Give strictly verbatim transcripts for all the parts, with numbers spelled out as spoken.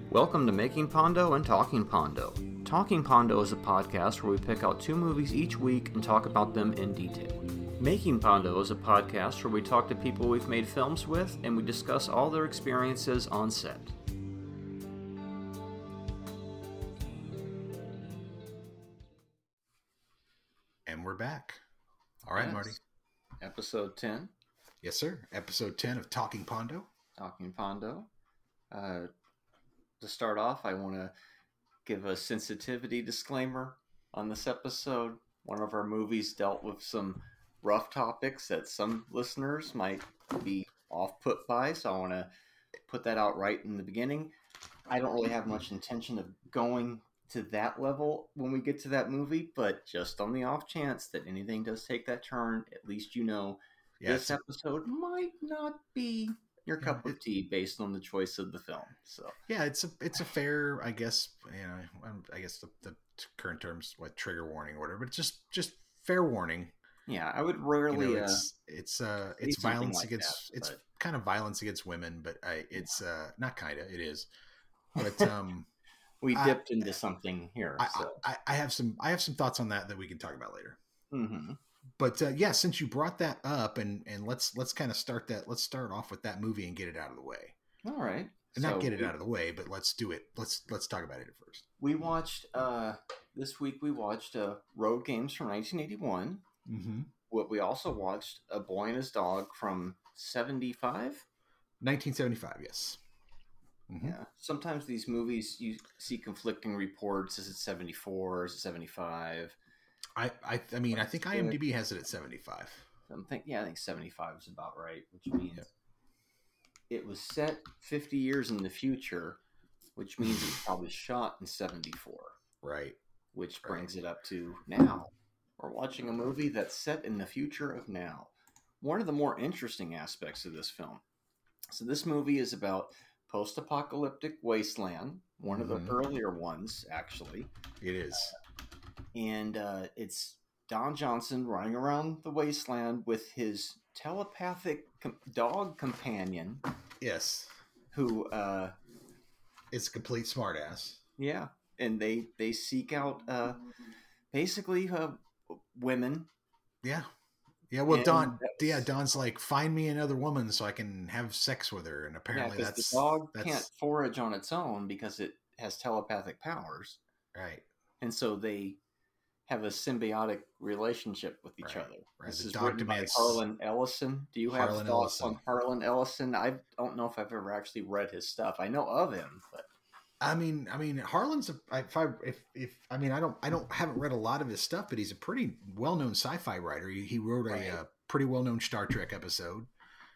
Welcome to Making Pondo and Talking Pondo. Talking Pondo is a podcast where we pick out two movies each week and talk about them in detail. Making Pondo is a podcast where we talk to people we've made films with and we discuss all their experiences on set. And we're back. All right, Yes. Marty. Episode ten, Yes, sir. Episode ten of Talking Pondo. Talking Pondo. Uh, to start off, I want to give a sensitivity disclaimer on this episode. One of our movies dealt with some rough topics that some listeners might be off-put by, so I want to put that out right in the beginning. I don't really have much intention of going to that level when we get to that movie, but just on the off chance that anything does take that turn, at least you know Yeah, this it's- episode might not be your cup Yeah, of tea based on the choice of the film. So yeah, it's a it's a fair, I guess. You know, um, I guess the, the current terms, what trigger warning or whatever, but just just fair warning. yeah, I would You rarely. know, uh, it's it's uh say it's something violence like against that, it's but- kind of violence against women, but I it's uh not kind of it is, but um we I- dipped into something here. I, So. I I have some I have some thoughts on that that we can talk about later. hmm But uh, yeah, since you brought that up, and and let's let's kind of start that. Let's start off with that movie and get it out of the way. All right. And not So get it we- out of the way, but let's do it. Let's let's talk about it at first. We watched uh, this week. We watched uh, Road Games from nineteen eighty-one. Mm-hmm. What we also watched A Boy and His Dog from seventy-five. nineteen seventy-five. Yes. Mhm. Yeah. Sometimes these movies you see conflicting reports. Is it seventy-four? Is it seventy-five? I I I mean I Let's think do IMDb has it at seventy-five. I'm think yeah, I think seventy-five is about right, which means Yep. it was set fifty years in the future, which means it was probably shot in seventy-four. Right. Which Right. brings it up to now. We're watching a movie that's set in the future of now. One of the more interesting aspects of this film. So this movie is about post-apocalyptic wasteland, one of Mhm. the earlier ones, actually. It is. And uh, it's Don Johnson running around the wasteland with his telepathic com- dog companion, Yes. who, uh, It's a complete smartass. yeah, and they, they seek out uh, basically uh, women. Yeah. Yeah. Well, And Don. that's- Yeah. Don's like, find me another woman so I can have sex with her, and Yeah, apparently because that's the dog that's can't forage on its own because it has telepathic powers, right. and so they have a symbiotic relationship with each Right, other. right. This The is dog written by demands- Harlan Ellison. Do you have Harlan thoughts Ellison. on Harlan Ellison? I don't know if I've ever actually read his stuff. I know of him, but I mean, I mean, Harlan's. A, I- if I if if I mean, I don't I don't haven't read a lot of his stuff, but he's a pretty well known sci-fi writer. He, he wrote a Right. uh, pretty well known Star Trek episode.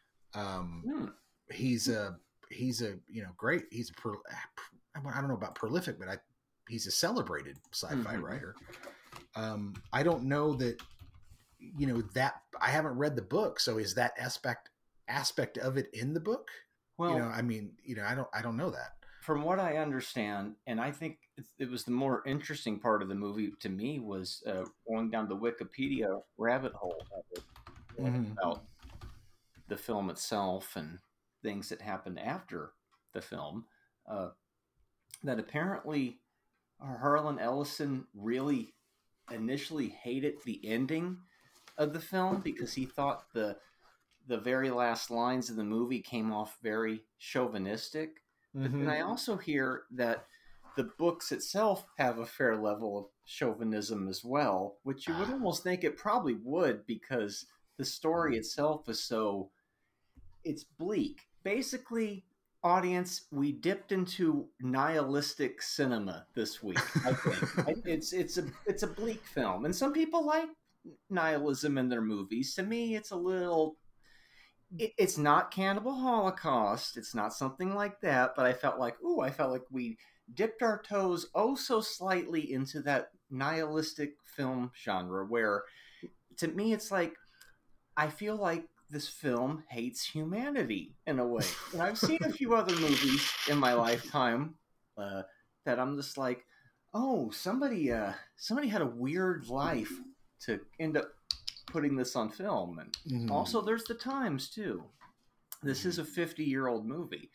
Um, hmm, he's a he's a you know great. He's a pro, I don't know about prolific, but I he's a celebrated sci-fi Mhm. writer. Um, I don't know that you know that I haven't read the book, so is that aspect aspect of it in the book? well, you know, I mean, you know, I don't I don't know that. from what I understand, and I think it, it was the more interesting part of the movie to me was uh, going down the Wikipedia rabbit hole of it, uh, Mhm. about the film itself and things that happened after the film. Uh, that apparently Harlan Ellison really initially hated the ending of the film because he thought the the very last lines of the movie came off very chauvinistic. But then Mhm. I also hear that the books itself have a fair level of chauvinism as well, which you would Ah. almost think it probably would because the story itself is so it's bleak. Basically, audience, we dipped into nihilistic cinema this week. I think I- it's it's a it's a bleak film, and some people like nihilism in their movies. To me, it's a little it, it's not Cannibal Holocaust. It's not something like that. But I felt like, ooh, I felt like we dipped our toes oh so slightly into that nihilistic film genre where, to me, it's like I feel like this film hates humanity in a way. And I've seen a few other movies in my lifetime uh, that I'm just like, oh, somebody, uh, somebody had a weird life to end up putting this on film. And Mhm. also, there's the times too. This is a fifty-year-old movie.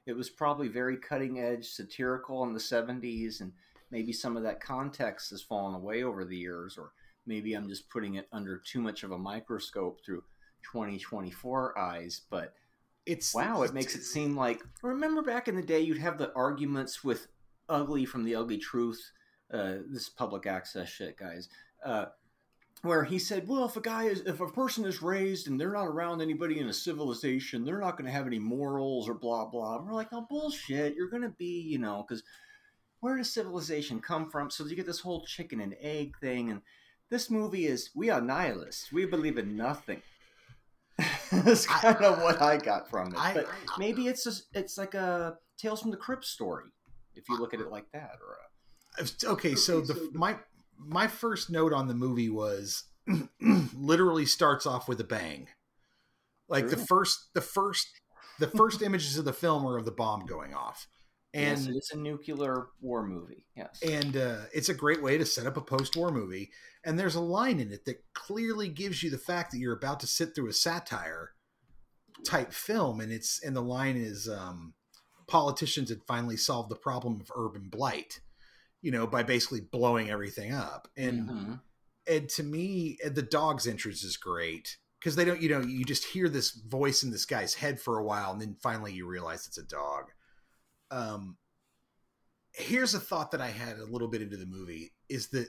It was probably very cutting edge, satirical in the seventies, and maybe some of that context has fallen away over the years, or maybe I'm just putting it under too much of a microscope through twenty twenty-four eyes. But it's wow, it makes it seem like, remember back in the day, you'd have the arguments with Ugly from the Ugly Truth, uh, this public access shit, guys, uh, where he said, well, if a guy is, if a person is raised and they're not around anybody in a civilization, they're not going to have any morals or blah, blah. And we're like, oh, bullshit. You're going to be, you know, because where does civilization come from? So you get this whole chicken and egg thing. And this movie is, we are nihilists. We believe in nothing. That's kind I, of what I got from it. I, but I, maybe it's just, it's like a Tales from the Crypt story, if you look at it like that. Or a... Okay, so the my... My first note on the movie was literally starts off with a bang. Like True. the first, the first, the first images of the film are of the bomb going off. And yes, it's a nuclear war movie. Yes. And uh, it's a great way to set up a post-war movie. And there's a line in it that clearly gives you the fact that you're about to sit through a satire type film. And it's, and the line is, um, politicians had finally solved the problem of urban blight, you know, by basically blowing everything up. And, mm-hmm. and to me, the dog's entrance is great because they don't, you know, you just hear this voice in this guy's head for a while. And then finally you realize it's a dog. Um, here's a thought that I had a little bit into the movie is that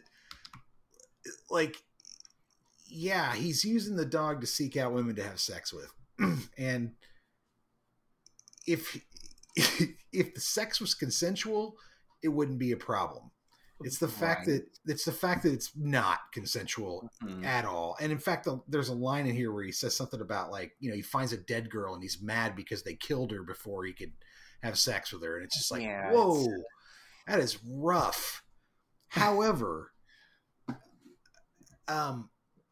like, yeah, he's using the dog to seek out women to have sex with. And if, if the sex was consensual, it wouldn't be a problem. It's the fact right. that it's the fact that it's not consensual mm-hmm. at all. And in fact, the, there's a line in here where he says something about like, you know, he finds a dead girl and he's mad because they killed her before he could have sex with her. And it's just like, yeah, whoa, that is rough. However, um,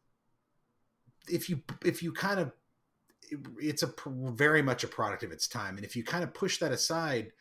if you, if you kind of, it, it's a very much a product of its time. And if you kind of push that aside,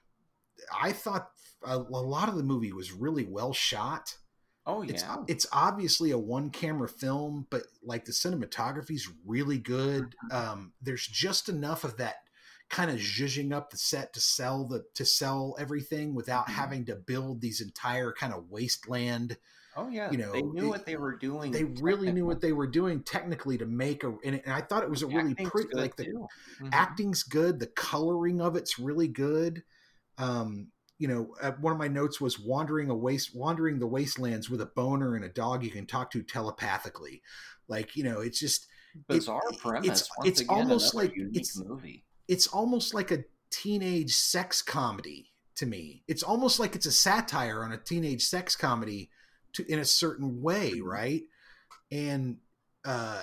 I thought a, a lot of the movie was really well shot. Oh yeah. It's, it's obviously a one camera film, but like the cinematography is really good. Um, there's just enough of that kind of zhuzhing up the set to sell the, to sell everything without mm-hmm. having to build these entire kind of wasteland. Oh yeah. You know, they knew it, what they were doing. They really knew what they were doing technically to make a, and, it, and I thought it was a really pretty, like the mm-hmm. acting's good. The coloring of it's really good. Um, you know, uh, one of my notes was wandering a waste, wandering the wastelands with a boner and a dog you can talk to telepathically. Like, you know, it's just bizarre it, premise. It's, Once it's again, almost like it's movie. It's almost like a teenage sex comedy to me. It's almost like it's a satire on a teenage sex comedy to, in a certain way. Right. And, uh,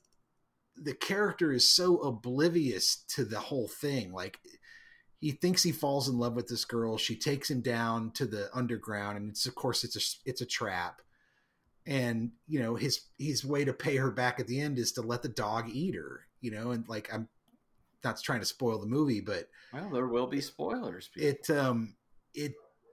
the character is so oblivious to the whole thing. Like, he thinks he falls in love with this girl. She takes him down to the underground, and it's of course it's a it's a trap. And you know his his way to pay her back at the end is to let the dog eat her. You know, and like I'm not trying to spoil the movie, but well, there will be spoilers. People. It um it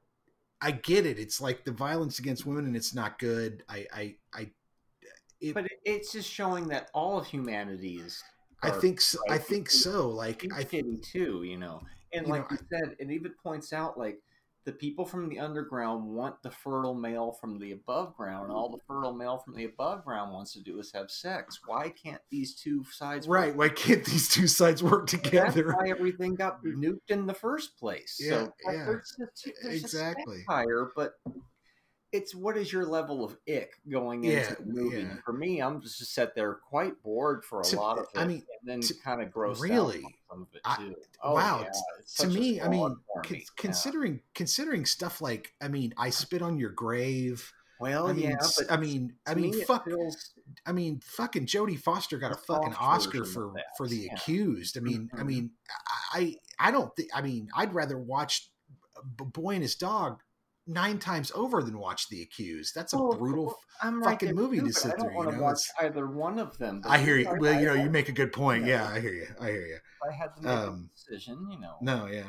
I get it. It's like the violence against women, and it's not good. I I I. It, but it's just showing that all of humanity is. I think so, I think so. Like I think too, you know. And you like know, you said, it even points out like the people from the underground want the fertile male from the above ground, and all the fertile male from the above ground wants to do is have sex. Why can't these two sides work? Right? Why can't these two sides work together? That's why everything got nuked in the first place. Yeah, so like, yeah, there's a, there's exactly. Higher, but it's what is your level of ick going into yeah, the movie? Yeah. For me, I'm just sat there quite bored for a to, lot of it, I mean, and then kind of grossed really? out on some of it too. I, oh, wow, yeah, to me, I mean, con- me. considering yeah. considering stuff like, I mean, I Spit on Your Grave. Well, I mean, yeah, but I mean, I mean, me fuck. feels... I mean, fucking Jodie Foster got a fucking Oscar for for The yeah. Accused. I mean, mm-hmm. I mean, I I don't think. I mean, I'd rather watch Boy and His Dog nine times over than watch The Accused. That's a oh, brutal I'm fucking right movie too, to sit I don't through. want You to know? watch either one of them. I hear you. Well, you know, I, you make a good point. Yeah, yeah I hear you. I hear you. I had to make um, a decision, you know. No, yeah.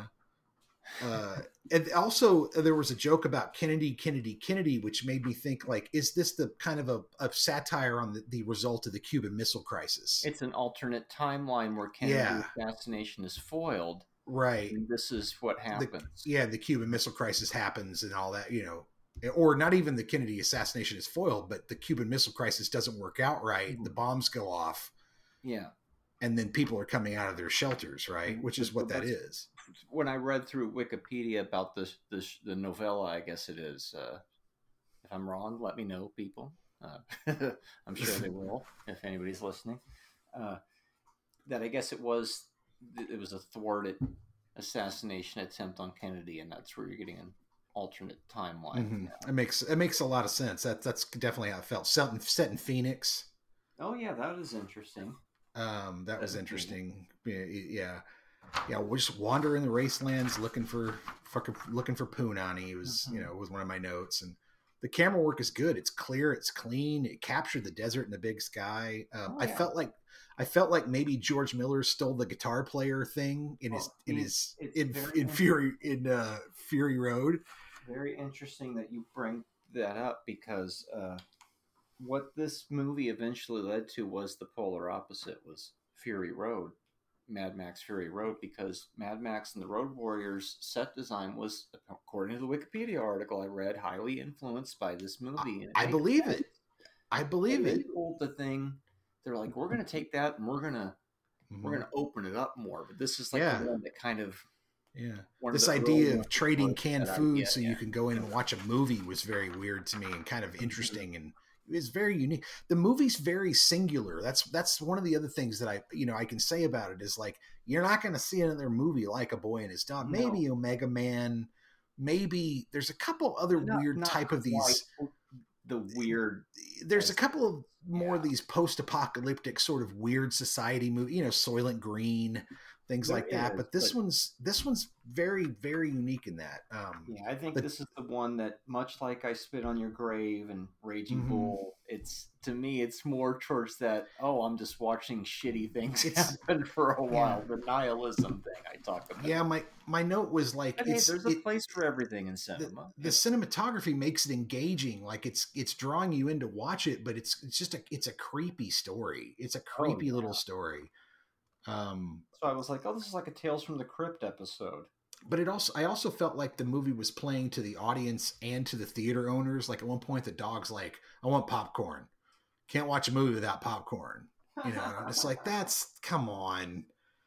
Uh, and also, there was a joke about Kennedy, Kennedy, Kennedy, which made me think, like, is this the kind of a, a satire on the, the result of the Cuban Missile Crisis? It's an alternate timeline where Kennedy's yeah. assassination is foiled. right. And this is what The, happens. yeah, the Cuban Missile Crisis happens and all that, you know, or not even the Kennedy assassination is foiled, but the Cuban Missile Crisis doesn't work out right. Mm-hmm. The bombs go off. Yeah. And then people are coming out of their shelters, right? Mm-hmm. Which is what that is. When I read through Wikipedia about this, this the novella, I guess it is. Uh, if I'm wrong, let me know, people. Uh, I'm sure they will if anybody's listening. Uh, that I guess it was it was a thwarted assassination attempt on Kennedy, and that's where you're getting an alternate timeline. Mm-hmm. It makes it makes a lot of sense. That that's definitely how it felt. Set in, set in Phoenix. Oh yeah, that is interesting. Um, that was interesting. Yeah, yeah, yeah. We're just wandering the racelands looking for fucking looking for Punani. It was mm-hmm. you know it was one of my notes, and the camera work is good. It's clear. It's clean. It captured the desert and the big sky. Um, oh, yeah. I felt like. I felt like maybe George Miller stole the guitar player thing in his oh, in his in, in Fury in uh, Fury Road. Very interesting that you bring that up because uh, what this movie eventually led to was the polar opposite, was Fury Road, Mad Max Fury Road, because Mad Max and the Road Warriors set design was, according to the Wikipedia article I read, highly influenced by this movie. I, I believe sense. it. I believe they it. Pulled the thing. They're like, we're going to take that and we're going to mm-hmm. we're going to open it up more. But this is like yeah. the one that kind of yeah. This idea of trading canned food idea, so yeah. you can go in and watch a movie was very weird to me and kind of interesting mm-hmm. and it was very unique. The movie's very singular. That's that's one of the other things that I you know I can say about it is like you're not going to see another movie like A Boy and His Dog. No. Maybe Omega Man. Maybe there's a couple other not, weird not type of these. The weird. There's a couple of more yeah. of these post-apocalyptic sort of weird society movie, you know, Soylent Green, things there like that. Is, but this but, one's this one's very, very unique in that. Um, yeah, I think but, this is the one that, much like I Spit on Your Grave and Raging mm-hmm. Bull, it's to me, it's more towards that. Oh, I'm just watching shitty things happen for a while. Yeah. The nihilism thing I talked about. Yeah, my my note was like, but it's, hey, there's a it, place for everything in cinema. The, the cinematography makes it engaging. Like it's it's drawing you in to watch it, but it's it's just a it's a creepy story. It's a creepy oh, yeah. little story. Um, so I was like, oh, this is like a Tales from the Crypt episode. But it also, I also felt like the movie was playing to the audience and to the theater owners. Like at one point, the dog's like, "I want popcorn. Can't watch a movie without popcorn." You know, it's like that's come on.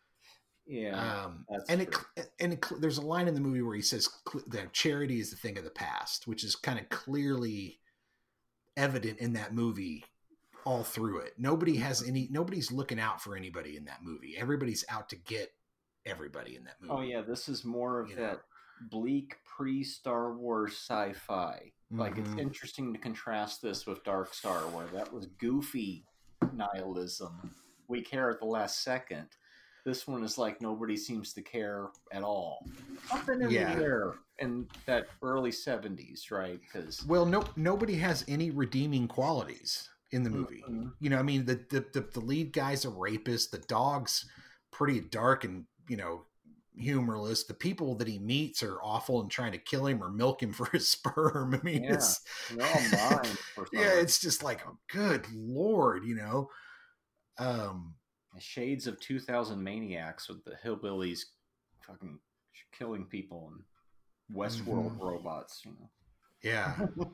Yeah, um, and true. it and it, there's a line in the movie where he says that charity is the thing of the past, which is kind of clearly evident in that movie. All through it, nobody has any. Nobody's looking out for anybody in that movie. Everybody's out to get everybody in that movie. Oh yeah, this is more of you that know? bleak pre-Star Wars sci-fi. Mm-hmm. Like it's interesting to contrast this with Dark Star, where that was goofy nihilism. We care at the last second. This one is like nobody seems to care at all. Something in yeah. the air in that early seventies, right? Because well, no, nobody has any redeeming qualities in the movie. Mm-hmm. You know, I mean, the, the the the lead guy's a rapist. The dog's pretty dark and, you know, humorless. The people that he meets are awful and trying to kill him or milk him for his sperm. I mean, yeah. it's they're all mine for yeah, it's just like, oh, good Lord, you know. Um, Shades of two thousand Maniacs with the hillbillies fucking killing people and Westworld mm-hmm. robots, you know. Yeah.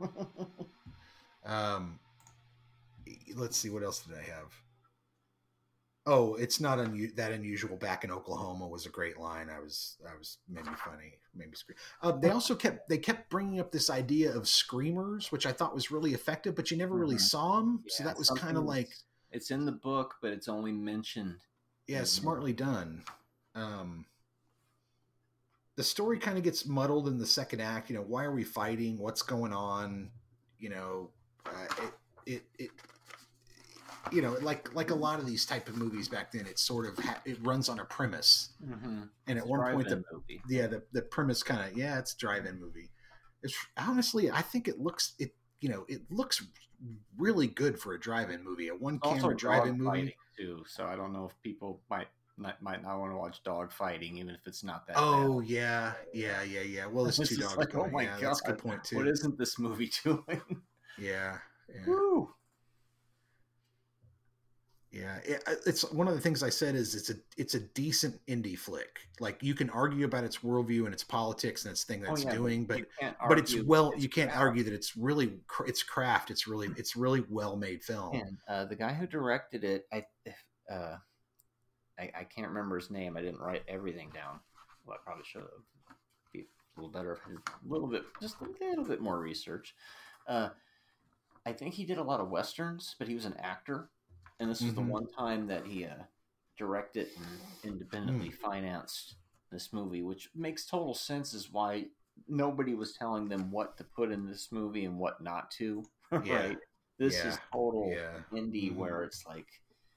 um. Let's see, what else did I have? Oh, it's not un- that unusual. Back in Oklahoma was a great line. I was, I was made me funny, made me scream. Uh, they also kept, they kept bringing up this idea of screamers, which I thought was really effective, but you never really mm-hmm. saw them. Yeah, so that was kind of like, it's in the book, but it's only mentioned. Yeah, mm-hmm. smartly done. Um, the story kind of gets muddled in the second act. You know, why are we fighting? What's going on? You know, uh, it, it, it, you know, like like a lot of these type of movies back then, it sort of ha- it runs on a premise, mm-hmm. and it's at one point, the movie. yeah, the, the premise kind of yeah, it's a drive-in movie. It's honestly, I think it looks it you know it looks really good for a drive-in movie, a one camera drive-in movie too. So I don't know if people might not, might not want to watch dog fighting, even if it's not that. Oh bad. yeah, yeah, yeah, yeah. Well, there's two dogs. Like, going. Oh my yeah, god, that's a good point too. What isn't this movie doing? Yeah. yeah. Woo. Yeah, it, it's one of the things I said is it's a it's a decent indie flick. Like you can argue about its worldview and its politics and its thing that Oh it's yeah, but doing, but you can't but it's argue well, it's you can't crap. argue that it's really cr- it's craft. It's really it's really well made film. And uh, the guy who directed it, I, uh, I I can't remember his name. I didn't write everything down. Well, I probably should have. Be a little better if I did a little bit, just a little bit more research. Uh, I think he did a lot of westerns, but he was an actor, and this was Mm-hmm. the one time that he uh, directed and independently mm. financed this movie, which makes total sense. Is why nobody was telling them what to put in this movie and what not to. Yeah. Right? This yeah. is total yeah. indie, mm-hmm. where it's like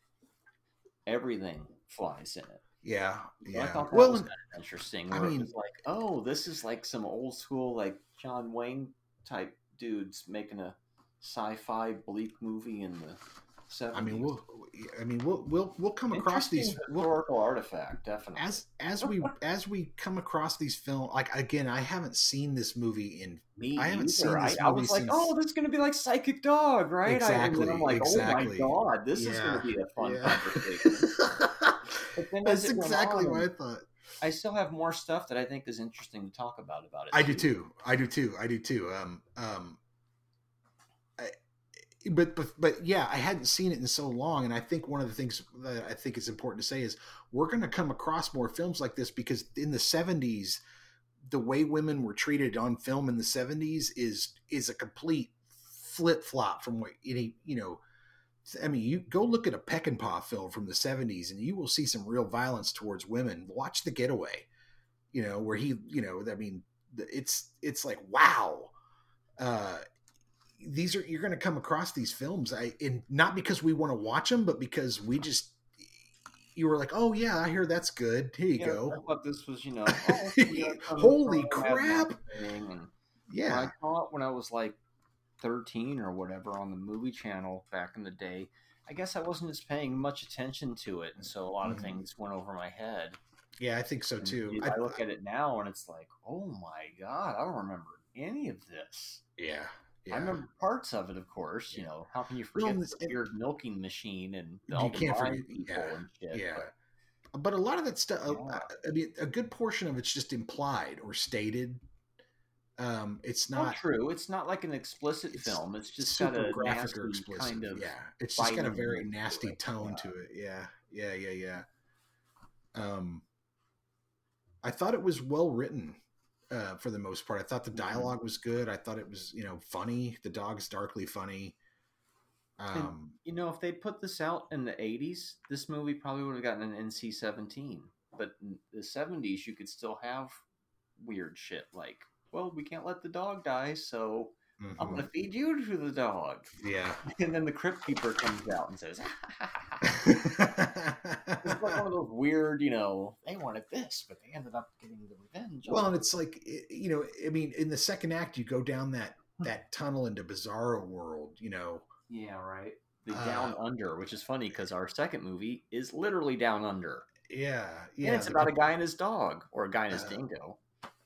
everything flies in it. Yeah, so yeah. I thought that well, was kind of interesting. Where I mean, it was like, oh, this is like some old school, like John Wayne type dudes making a sci-fi bleak movie in the seventies. I mean, we'll, I mean, we'll, we'll, we'll come across these historical we'll, artifact, definitely. As as we as we come across these films, like again, I haven't seen this movie in. Me I haven't either. seen this movie I, I was like, since... oh, this is going to be like Psychic Dog, right? Exactly. I, and then I'm like, exactly. oh my god, this yeah. is going to be a fun yeah. conversation. But then That's exactly on, what I thought. I still have more stuff that I think is interesting to talk about about it. I too. do too. I do too. I do too. Um, um, I, but but but yeah, I hadn't seen it in so long, and I think one of the things that I think is important to say is we're going to come across more films like this because in the seventies, the way women were treated on film in the seventies is is a complete flip flop from what any you know. I mean, you go look at a Peckinpah film from the seventies and you will see some real violence towards women. Watch The Getaway, you know, where he, you know, I mean, it's, it's like, wow. Uh, these are, you're going to come across these films. I, and not because we want to watch them, but because we just, you were like, oh yeah, I hear that's good. Here you yeah, go. I thought this was, you know, oh, you know holy crap. And yeah. I thought when I was like thirteen or whatever on the movie channel back in the day, I guess I wasn't just paying much attention to it, and so a lot of mm-hmm. things went over my head. Yeah, I think so too. And I, I look at it now and it's like, oh my god, I don't remember any of this. Yeah, yeah. I remember parts of it, of course. Yeah. You know, how can you forget well, the weird milking machine and all you the can't forget people yeah, and shit? Yeah. But, but a lot of that stuff, yeah. I mean, a good portion of it's just implied or stated. Um, it's not, not true. It's not like an explicit it's film. It's just got a graphic or explicit kind of yeah. It's just got a very nasty tone yeah. to it. Yeah, yeah, yeah, yeah. Um, I thought it was well written uh, for the most part. I thought the dialogue was good. I thought it was you know funny. The dog's darkly funny. Um, and, you know, if they put this out in the eighties, this movie probably would have gotten an N C seventeen. But in the seventies, you could still have weird shit like. Well, we can't let the dog die, so mm-hmm. I'm going to feed you to the dog. Yeah. And then the Crypt Keeper comes out and says, it's like one of those weird, you know, they wanted this, but they ended up getting the revenge. Well, and it's like, you know, I mean, in the second act, you go down that, that tunnel into Bizarro World, you know. Yeah, right. The uh, Down Under, which is funny because our second movie is literally Down Under. Yeah. Yeah. And it's the, about a guy and his dog, or a guy and his uh, dingo.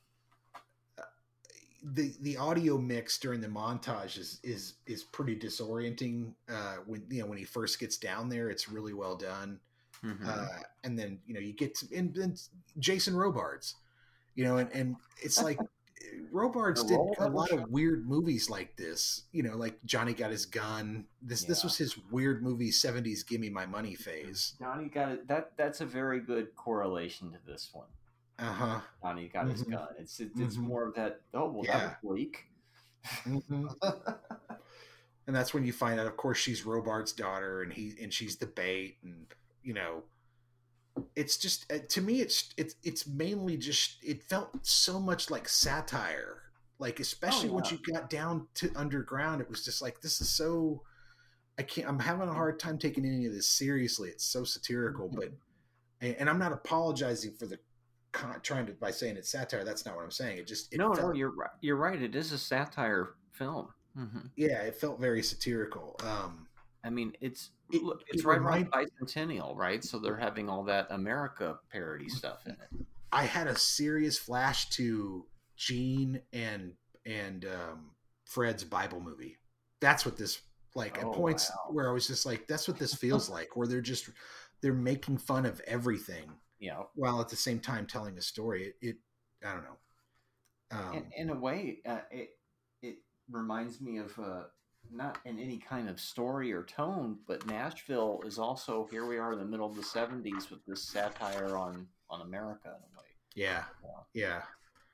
The the audio mix during the montage is is is pretty disorienting. Uh, when you know when he first gets down there, it's really well done. Mm-hmm. Uh, and then you know you get to, and, and Jason Robards, you know, and, and it's like Robards did a lot of weird movies like this. You know, like Johnny Got His Gun. This yeah. this was his weird movie seventies Give Me My Money phase. Johnny Got It. That that's a very good correlation to this one. Uh-huh. Johnny got his mm-hmm. gun. It's it, it's mm-hmm. more of that. Oh well, yeah. that was bleak. Mm-hmm. And that's when you find out. Of course, she's Robards' daughter, and he and she's the bait, and you know, it's just uh, to me, it's it's it's mainly just it felt so much like satire, like especially oh, yeah. once you got down to underground, it was just like this is so. I can't. I'm having a hard time taking any of this seriously. It's so satirical, mm-hmm. but and, and I'm not apologizing for the. Trying to by saying it's satire, that's not what I'm saying. It just it no, felt, no, you're right. You're right. It is a satire film. Mm-hmm. Yeah, it felt very satirical. Um, I mean, it's it, look, it's it right around bicentennial, right? So they're having all that America parody stuff in it. I had a serious flash to Gene and and um, Fred's Bible movie. That's what this Like at Oh points wow. where I was just like, that's what this feels like, where they're just they're making fun of everything Yeah. while at the same time telling a story. It, it I don't know. Um, In, in a way, uh, it it reminds me of uh, not in any kind of story or tone, but Nashville is also here. We are in the middle of the seventies with this satire on on America in a way. yeah, Yeah. yeah,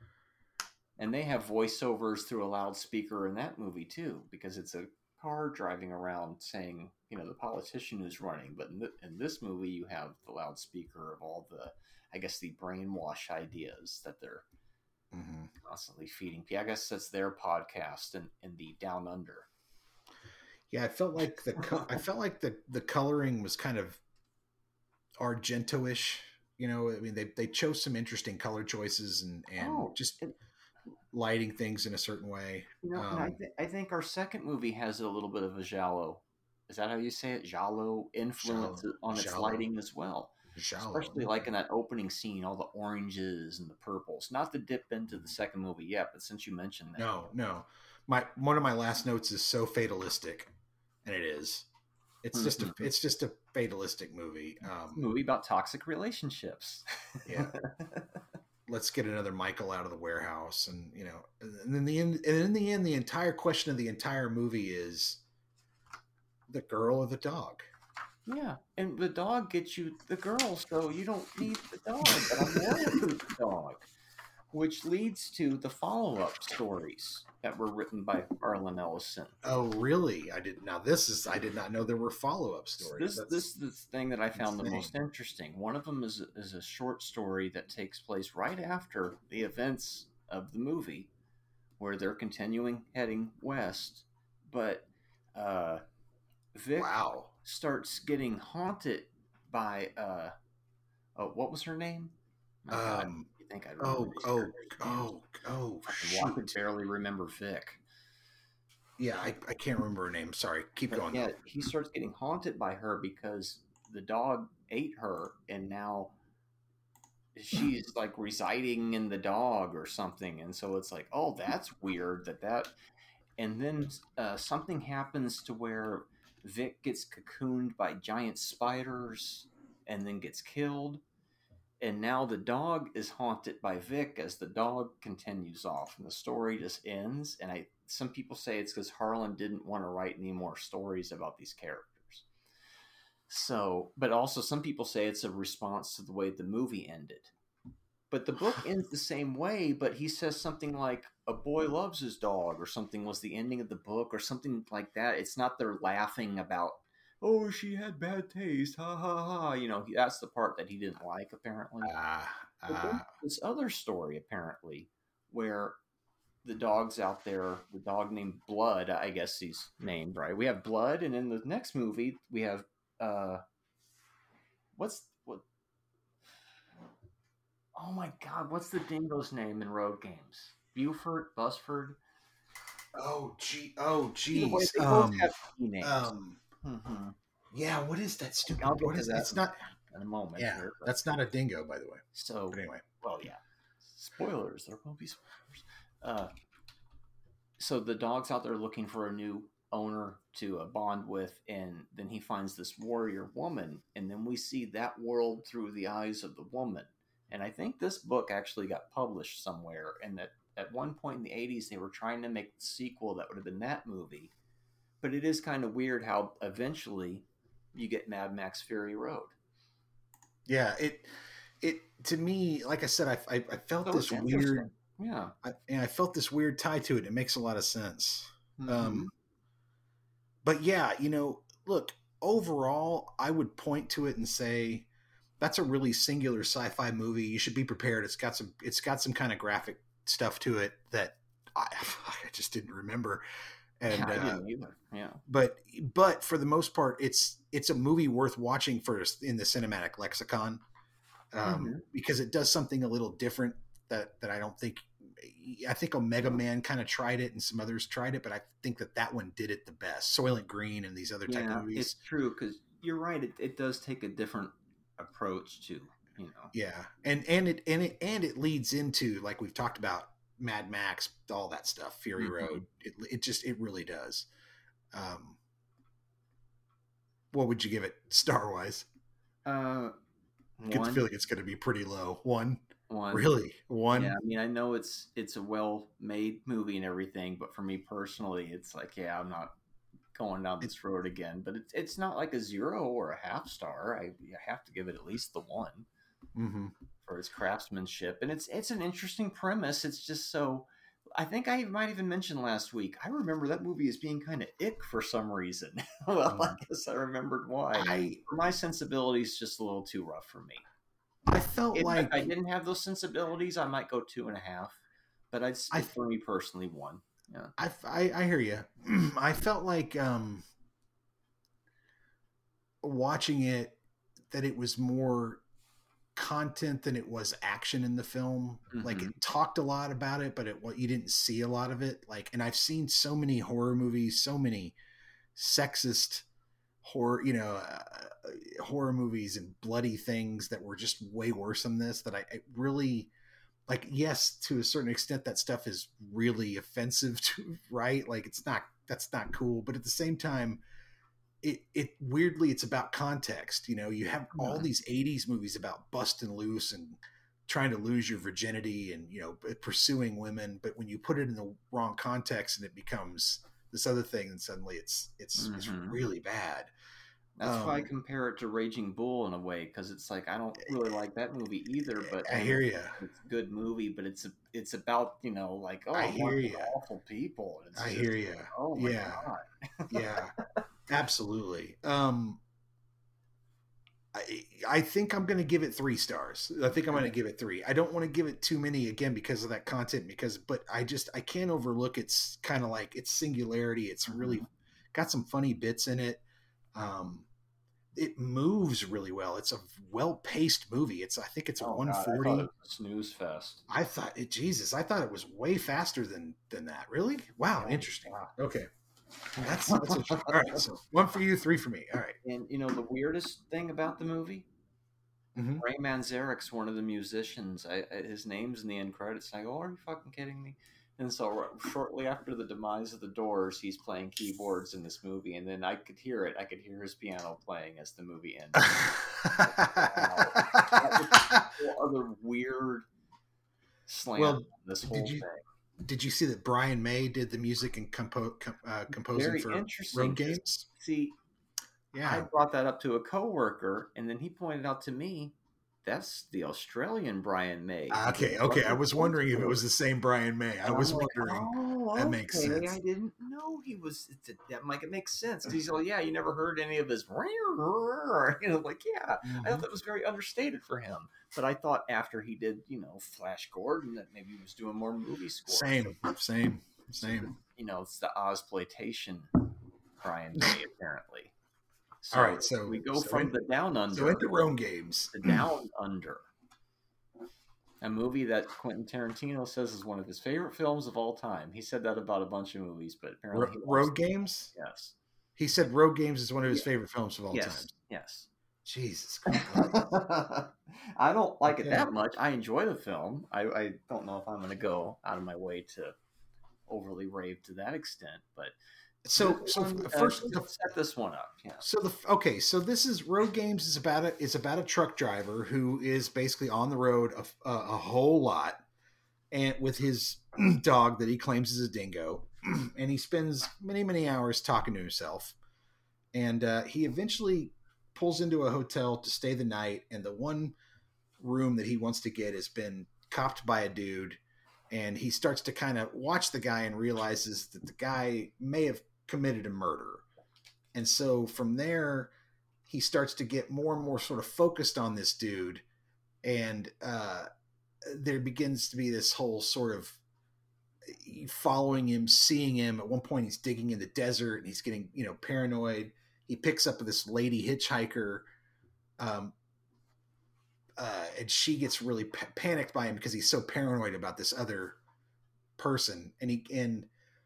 And they have voiceovers through a loudspeaker in that movie too, because it's a car driving around saying, you know, the politician who's running. But in, th- in this movie, you have the loudspeaker of all the, I guess, the brainwash ideas that they're mm-hmm. constantly feeding. I guess that's their podcast in, in the Down Under. yeah. I felt like the co- I felt like the the coloring was kind of Argento-ish. You know, I mean, they they chose some interesting color choices and and Oh, just it, lighting things in a certain way. you know, and I, Um, th- I think our second movie has a little bit of a giallo. Is that how you say it? Giallo influence Giallo, on its giallo, lighting as well. giallo. Especially like in that opening scene, all the oranges and the purples. Not to dip into the second movie yet, but since you mentioned that, No, no. My one of my last notes is so fatalistic, and it is. It's just a Mhm. it's just a fatalistic movie. Um, movie about toxic relationships. yeah. Let's get another Michael out of the warehouse, and you know, and then the end. And in the end, the entire question of the entire movie is the girl or the dog. Yeah, and the dog gets you the girl, so you don't need the dog. But I'm loyal to the dog, which leads to the follow-up stories that were written by Harlan Ellison. Oh, really? I did. Now this is. I did not know there were follow up stories. This That's this is the thing that I found the insane. most interesting. One of them is is a short story that takes place right after the events of the movie, where they're continuing heading west, but uh, Vic wow. starts getting haunted by uh, oh, what was her name? My God, Um. you think I'd remember Oh. these Oh. characters' names? Oh. Oh. Fucking I could Shoot. barely remember Vic. Yeah, I, I can't remember her name. Sorry. Keep But going. yeah, though. he starts getting haunted by her because the dog ate her, and now she's like residing in the dog or something. And so it's like, oh, that's weird. That that, and then uh, something happens to where Vic gets cocooned by giant spiders, and then gets killed. And now the dog is haunted by Vic as the dog continues off, and the story just ends. And I, some people say it's because Harlan didn't want to write any more stories about these characters. So, but also some people say it's a response to the way the movie ended. But the book ends the same way, but he says something like, a boy loves his dog, or something was the ending of the book, or something like that. It's not they're laughing about, oh, she had bad taste, ha ha ha. You know, that's the part that he didn't like, apparently. Ah. But then Ah. this other story, apparently, where the dog's out there, the dog named Blood, I guess he's named, right? We have Blood, and in the next movie, we have, uh, what's, what? Oh my God, what's the dingo's name in Road Games? Buford, Busford? Oh, gee. Oh, Either way, geez. they both Um. have key names. Um. Mm-hmm. Yeah. What is that stupid? I'll get What to is that It's not. in a moment. Yeah. Here, but- That's not a dingo, by the way. so, But anyway. well, yeah. Spoilers. There will be spoilers. Uh, so the dog's out there looking for a new owner to uh, bond with, and then he finds this warrior woman, and then we see that world through the eyes of the woman. And I think this book actually got published somewhere, and that at one point in the eighties they were trying to make the sequel that would have been that movie. But it is kind of weird how eventually you get Mad Max Fury Road. Yeah. It. It to me, like I said, I I, I felt So this it's weird. interesting. Yeah. I, and I felt this weird tie to it. It makes a lot of sense. Mhm. Um, but yeah, you know, look, overall, I would point to it and say that's a really singular sci-fi movie. You should be prepared. It's got some, it's got some kind of graphic stuff to it that I, I just didn't remember. And, Yeah, I uh, didn't either. Yeah. but, but for the most part, it's, it's a movie worth watching first in the cinematic lexicon. Um, Mhm. because it does something a little different that, that I don't think, I think Omega Man kind of tried it and some others tried it, but I think that that one did it the best. Soylent Green and these other type Yeah, of movies. it's true because you're right. It, it does take a different approach to, you know. Yeah. And, and it, and it, and it leads into, like we've talked about, Mad Max, all that stuff, Fury Mhm. Road. It, it just, it really does. Um, what would you give it star wise? Uh, I get the one, feeling it's going to be pretty low. One, one. really, one. Yeah, I mean, I know it's it's a well-made movie and everything, but for me personally, it's like, yeah, I'm not going down this road again. But it's it's not like a zero or a half star. I, I have to give it at least the one Mm-hmm. for its craftsmanship, and it's it's an interesting premise. It's just so. I think I might even mention last week. I remember that movie as being kind of ick for some reason. Well, I guess I remembered why. I For my sensibilities, just a little too rough for me. I felt If like I didn't have those sensibilities, I might go two and a half. But I'd I for me personally one. Yeah. I, I, I hear you. I felt like um, watching it that it was more content than it was action in the film. Mm-hmm. Like it talked a lot about it, but it what you didn't see a lot of it. Like, and I've seen so many horror movies, so many sexist horror, you know, uh, horror movies and bloody things that were just way worse than this. That I, I really. Like, yes, to a certain extent, that stuff is really offensive to, right? Like, it's not, that's not cool. But at the same time, it, it weirdly, it's about context. You know, you have all these eighties movies about busting loose and trying to lose your virginity and, you know, pursuing women. But when you put it in the wrong context and it becomes this other thing, and suddenly it's, it's, mm-hmm. it's really bad. That's um, why I compare it to Raging Bull in a way, because it's like I don't really like that movie either. But I hear you. It's a good movie, but it's a, it's about, you know, like, oh, I hear you. Awful people. It's I just, hear you. Oh my yeah. god. Yeah, absolutely. Um, I I think I'm going to give it three stars. I think I'm going to give it three. I don't want to give it too many again because of that content. Because, but I just I can't overlook its kind of like its singularity. It's really got some funny bits in it. Um, it moves really well. It's a well-paced movie. It's I think it's a oh, one forty. God, I thought it was a snooze fest. I thought it. Jesus, I thought it was way faster than than that. Really? Wow, yeah, interesting. Wow. Okay, that's that's interesting. All right. So one for you, three for me. All right. And you know the weirdest thing about the movie, mm-hmm. Ray Manzarek's one of the musicians. I, I, his name's in the end credits. And I go, oh, "Are you fucking kidding me?" And so shortly after the demise of the Doors, he's playing keyboards in this movie, and then I could hear it. I could hear his piano playing as the movie ended. That was other weird slant well, on this whole did you, thing. Did you see that Brian May did the music and compo- com- uh, composing Very for interesting. Road Games? See, yeah, I brought that up to a coworker, and then he pointed out to me, that's the Australian Brian May. Okay, okay. I was wondering if it was the same Brian May. I was wondering. Oh, that makes okay. sense. I didn't know he was. That might make sense. He's like, yeah, you never heard any of his. You know, like, yeah. Mm-hmm. I thought that was very understated for him. But I thought after he did, you know, Flash Gordon, that maybe he was doing more movie scores. Same, same, same. You know, it's the Ozploitation Brian May, apparently. So all right, so we go so from in, the Down Under. So into Rome Games. The Down Under. A movie that Quentin Tarantino says is one of his favorite films of all time. He said that about a bunch of movies, but apparently... Ro- Road Games? Yes. He said Road Games is one of his yeah. favorite films of all yes. time. Yes. Jesus Christ. I don't like okay. it that much. I enjoy the film. I, I don't know if I'm going to go out of my way to overly rave to that extent, but... So, so one, first, uh, the, set this one up. Yeah. So the okay, so this is Road Games is about a is about a truck driver who is basically on the road a, a, a whole lot, and with his dog that he claims is a dingo, and he spends many many hours talking to himself, and uh, he eventually pulls into a hotel to stay the night, and the one room that he wants to get has been copped by a dude. And he starts to kind of watch the guy and realizes that the guy may have committed a murder. And so from there, he starts to get more and more sort of focused on this dude. And uh, there begins to be this whole sort of following him, seeing him. At one point, he's digging in the desert and he's getting, you know, paranoid. He picks up this lady hitchhiker. Um, Uh, and she gets really p- panicked by him because he's so paranoid about this other person. And he, and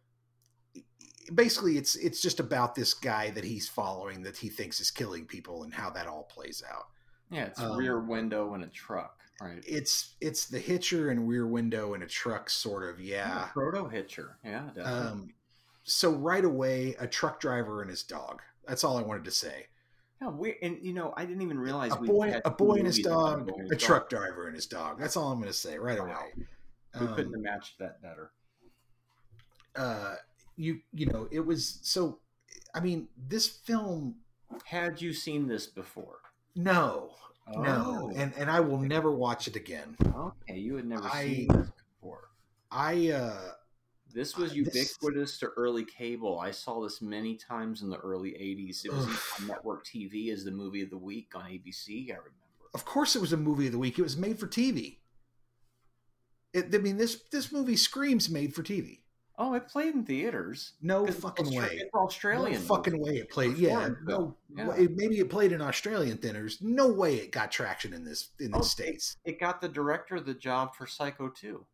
basically it's, it's just about this guy that he's following that he thinks is killing people and how that all plays out. Yeah. It's um, Rear Window in a truck, right? It's, it's the hitcher and Rear Window in a truck sort of. Yeah. yeah proto hitcher. Yeah. Definitely. Um, so right away, a truck driver and his dog, that's all I wanted to say. Yeah, we and you know I didn't even realize A we boy, had a two boy and his movies about dog, boy and a his dog. truck driver and his dog. That's all I'm going to say right Wow. away. Who couldn't Um, have matched that better? uh, you you know it was so. I mean, this film. Had you seen this before? No, Oh, no, and and I will never watch it again. okay. You had never I seen this before. I uh, This was uh, ubiquitous this, to early cable. I saw this many times in the early eighties. It was ugh. on network T V as the movie of the week on A B C. I remember. Of course, it was a movie of the week. It was made for T V. It, I mean, this this movie screams made for T V. Oh, it played in theaters. No 'Cause it's fucking Austra- way. It's Australian. No fucking movie. way it played. It's a Yeah, foreign no. film. Yeah. way- Maybe it played in Australian theaters. No way it got traction in this in the Oh, states. It got the director the job for Psycho two.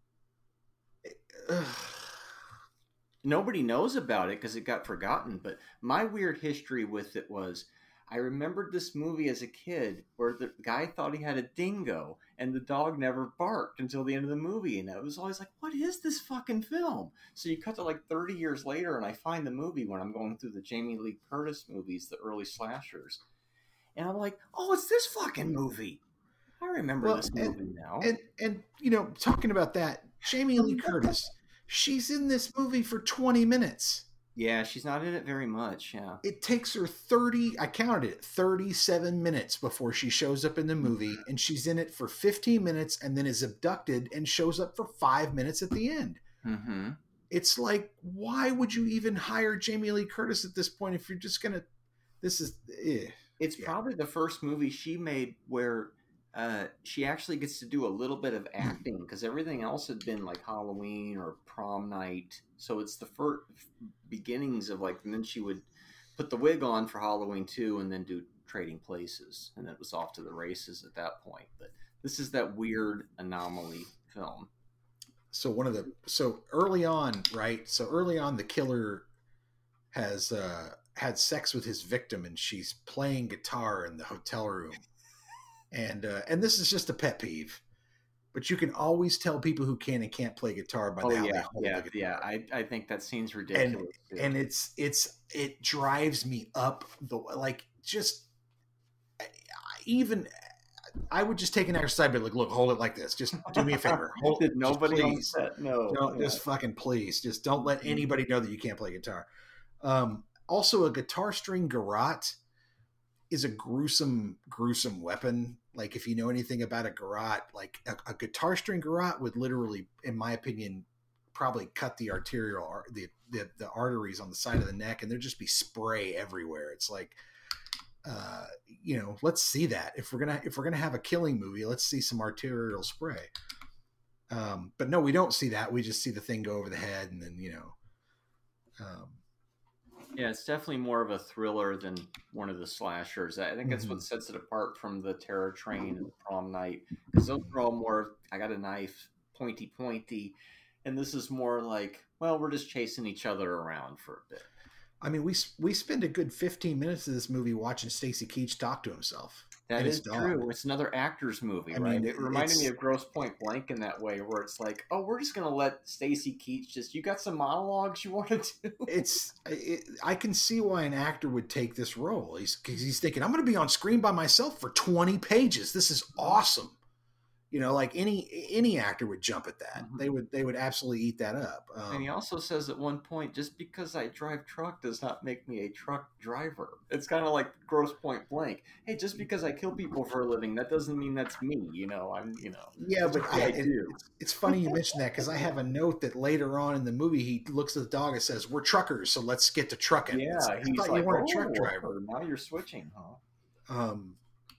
Ugh. Nobody knows about it because it got forgotten. But my weird history with it was I remembered this movie as a kid where the guy thought he had a dingo and the dog never barked until the end of the movie. And I was always like, what is this fucking film? So you cut to like thirty years later and I find the movie when I'm going through the Jamie Lee Curtis movies, the early slashers. And I'm like, oh, it's this fucking movie. I remember Well, this and- movie now. And and you know, talking about that, Jamie Lee Curtis, she's in this movie for twenty minutes. Yeah, she's not in it very much. Yeah. It takes her thirty, I counted it, thirty-seven minutes before she shows up in the movie, and she's in it for fifteen minutes and then is abducted and shows up for five minutes at the end. Mm-hmm. It's like, why would you even hire Jamie Lee Curtis at this point if you're just gonna? This is, eh. It's Yeah. probably the first movie she made where uh, she actually gets to do a little bit of acting because everything else had been like Halloween or Prom Night. So it's the first beginnings of like, and then she would put the wig on for Halloween two and then do Trading Places. And it was off to the races at that point. But this is that weird anomaly film. So one of the so early on, right? So early on, the killer has uh, had sex with his victim, and she's playing guitar in the hotel room. And uh, and this is just a pet peeve, but you can always tell people who can and can't play guitar by Oh how they yeah, hold yeah, the guitar. yeah. I, I think that scene's and ridiculous. too. and it's it's it drives me up the like just I- I- even I would just take an exercise, but like, look, hold it like this. Just do me a favor. Hold, Did just nobody on please. set? No, Don't yeah. just fucking please. Just don't let Mhm. anybody know that you can't play guitar. Um, also, a guitar string garrote is a gruesome, gruesome weapon. Like if you know anything about a garrote, like a, a guitar string garrote would literally, in my opinion, probably cut the arterial, ar- the, the the arteries on the side of the neck, and there'd just be spray everywhere. It's like, uh, you know, let's see that if we're gonna if we're gonna have a killing movie, let's see some arterial spray. Um, but no, we don't see that. We just see the thing go over the head, and then you know. Um, Yeah, it's definitely more of a thriller than one of the slashers. I think that's Mhm. what sets it apart from the Terror Train and the Prom Night. Because those are all more, I got a knife, pointy, pointy. And this is more like, well, we're just chasing each other around for a bit. I mean, we we spend a good fifteen minutes of this movie watching Stacy Keach talk to himself. That and is his dog. true. It's another actor's movie, I right? mean, It reminded me it's- of Grosse Point Blank in that way, where it's like, oh, we're just going to let Stacy Keach just, you got some monologues you want to do? It's it, I can see why an actor would take this role. He's because he's thinking, I'm going to be on screen by myself for twenty pages. This is awesome. You know, like any any actor would jump at that. Mhm. They would they would absolutely eat that up. Um, And he also says at one point, just because I drive truck does not make me a truck driver. It's kind of like Grosse Point Blank. Hey, just because I kill people for a living, that doesn't mean that's me. You know, I'm, you know. yeah, but what I, I it- do. it's, it's funny you mentioned that because I have a note that later on in the movie he looks at the dog and says, "We're truckers, so let's get to trucking." Yeah, It's like, I he's thought like, you weren't oh, a truck driver. now you're switching, huh? Um,